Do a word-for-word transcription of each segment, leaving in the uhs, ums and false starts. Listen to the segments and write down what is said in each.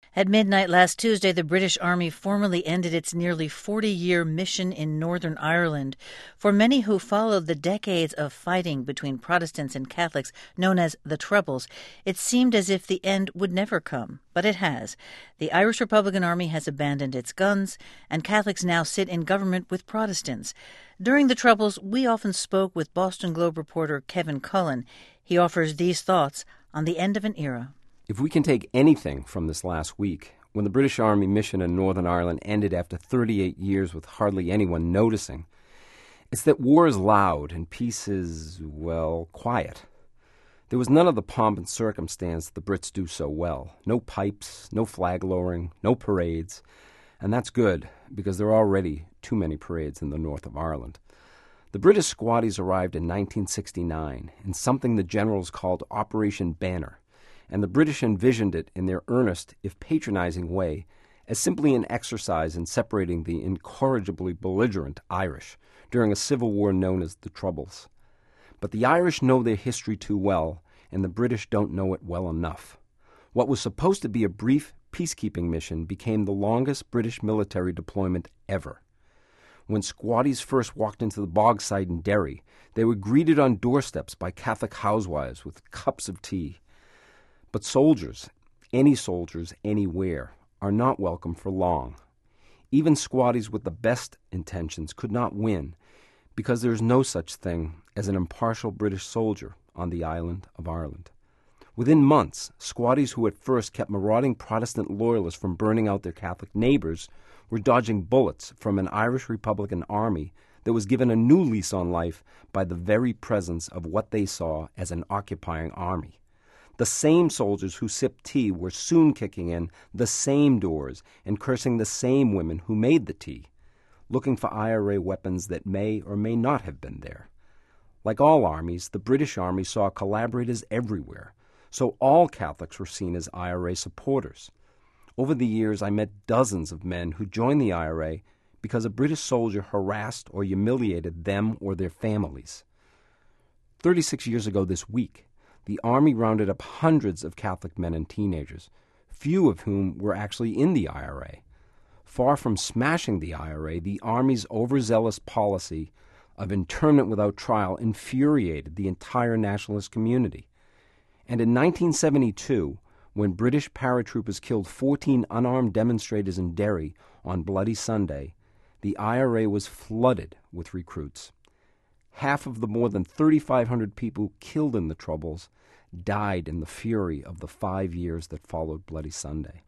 At midnight last Tuesday, the British Army formally ended its nearly forty-year mission in Northern Ireland. For many who followed the decades of fighting between Protestants and Catholics, known as the Troubles, it seemed as if the end would never come. But it has. The Irish Republican Army has abandoned its guns, and Catholics now sit in government with Protestants. During the Troubles, we often spoke with Boston Globe reporter Kevin Cullen. He offers these thoughts on the end of an era. If we can take anything from this last week, when the British Army mission in Northern Ireland ended after thirty-eight years with hardly anyone noticing, it's that war is loud and peace is, well, quiet. There was none of the pomp and circumstance the Brits do so well. No pipes, no flag lowering, no parades. And that's good, because there are already too many parades in the north of Ireland. The British squaddies arrived in nineteen sixty-nine in something the generals called Operation Banner, and the British envisioned it in their earnest, if patronizing way, as simply an exercise in separating the incorrigibly belligerent Irish during a civil war known as the Troubles. But the Irish know their history too well, and the British don't know it well enough. What was supposed to be a brief peacekeeping mission became the longest British military deployment ever. When squaddies first walked into the Bogside in Derry, they were greeted on doorsteps by Catholic housewives with cups of tea. But soldiers, any soldiers anywhere, are not welcome for long. Even squaddies with the best intentions could not win, because there is no such thing as an impartial British soldier on the island of Ireland. Within months, squaddies who at first kept marauding Protestant loyalists from burning out their Catholic neighbors were dodging bullets from an Irish Republican army that was given a new lease on life by the very presence of what they saw as an occupying army. The same soldiers who sipped tea were soon kicking in the same doors and cursing the same women who made the tea, looking for I R A weapons that may or may not have been there. Like all armies, the British Army saw collaborators everywhere, so all Catholics were seen as I R A supporters. Over the years, I met dozens of men who joined the I R A because a British soldier harassed or humiliated them or their families. Thirty-six years ago this week, the Army rounded up hundreds of Catholic men and teenagers, few of whom were actually in the I R A. Far from smashing the I R A, the Army's overzealous policy of internment without trial infuriated the entire nationalist community. And in nineteen seventy-two, when British paratroopers killed fourteen unarmed demonstrators in Derry on Bloody Sunday, the I R A was flooded with recruits. Half of the more than thirty-five hundred people killed in the Troubles died in the fury of the five years that followed Bloody Sunday.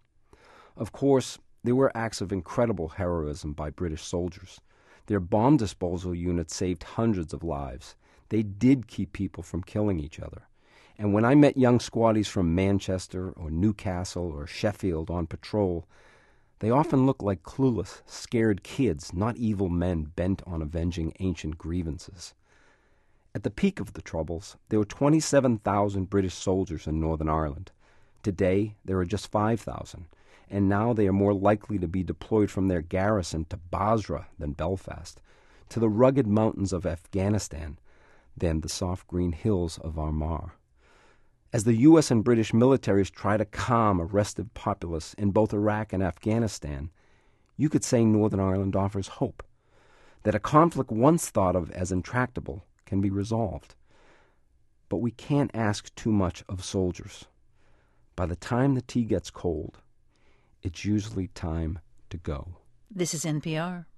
Of course, there were acts of incredible heroism by British soldiers. Their bomb disposal units saved hundreds of lives. They did keep people from killing each other. And when I met young squaddies from Manchester or Newcastle or Sheffield on patrol, they often looked like clueless, scared kids, not evil men bent on avenging ancient grievances. At the peak of the Troubles, there were twenty-seven thousand British soldiers in Northern Ireland. Today, there are just five thousand, and now they are more likely to be deployed from their garrison to Basra than Belfast, to the rugged mountains of Afghanistan than the soft green hills of Armagh. As the U S and British militaries try to calm a restive populace in both Iraq and Afghanistan, you could say Northern Ireland offers hope, that a conflict once thought of as intractable can be resolved. But we can't ask too much of soldiers. By the time the tea gets cold, it's usually time to go. This is N P R.